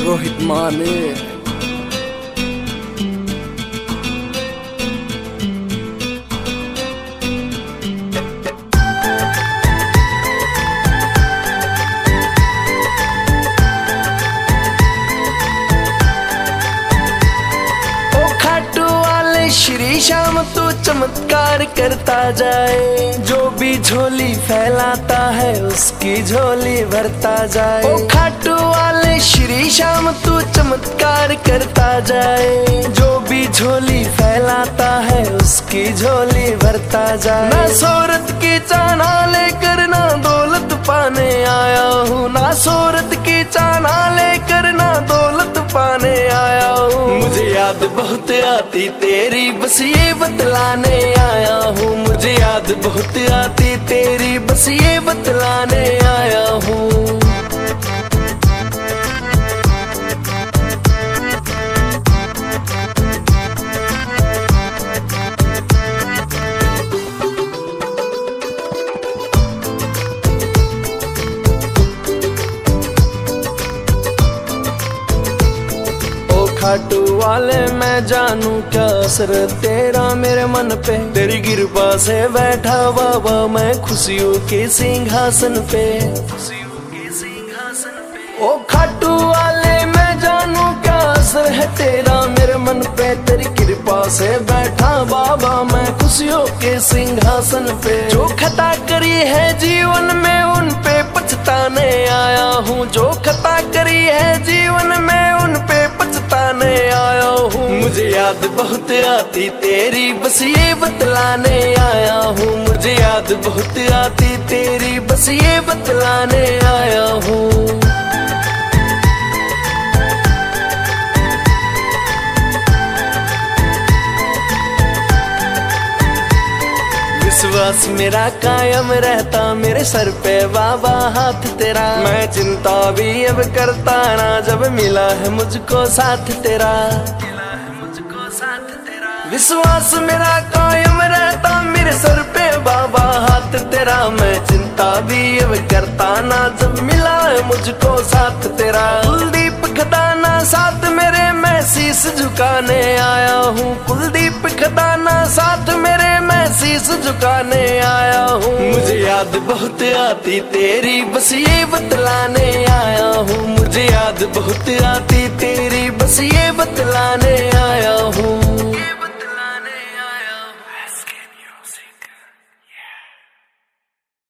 रोहित माने। श्री श्याम तो चमत्कार करता जाए, जो भी झोली फैलाता है उसकी झोली भरता जाए। ओ खाटू वाले श्री श्याम तो चमत्कार करता जाए, जो भी झोली फैलाता है उसकी झोली भरता जाए। ना शोहरत की चाहना लेकर ना दौलत पाने आया हूँ, ना शोहरत की चाहना लेकर ना दौलत पाने आया हूँ। मुझे याद बहुत आती तेरी बस ये बतलाने आया हूँ, मुझे याद बहुत आती तेरी बस ये बतलाने आया हूँ। खाटू वाले मैं जानू क्या असर तेरा मेरे मन पे, तेरी कृपा से बैठा बाबा मैं खुशियों के सिंहासन पे। ओ खाटू वाले मैं जानू क्या असर है तेरा मेरे मन पे, तेरी कृपा से बैठा बाबा मैं खुशियों के सिंहासन पे। जो खता करी है जीवन में उन पे पछताने आया हूँ, जो खता करी है जीवन में उन पे पछताने आया हूँ। मुझे याद बहुत आती तेरी बस ये बतलाने आया हूँ, मुझे याद बहुत आती तेरी बस ये बतलाने आया हूँ। विश्वास मेरा कायम रहता मेरे सर पे बाबा हाथ तेरा, मैं चिंता भी अब करता ना जब मिला है मुझको साथ तेरा। विश्वास मेरा कायम रहता मेरे सर पे बाबा हाथ तेरा, मैं चिंता भी अब करता ना जब मिला है मुझको साथ तेरा। कुलदीप खदाना साथ मेरे मैं शीश झुकाने आया हूँ, कुलदीप खदाना साथ मेरे मैं शीश झुकाने आया हूँ। मुझे याद बहुत आती तेरी बस ये बतलाने आया हूँ, मुझे याद बहुत आती तेरी बस ये बतलाने आया हूँ।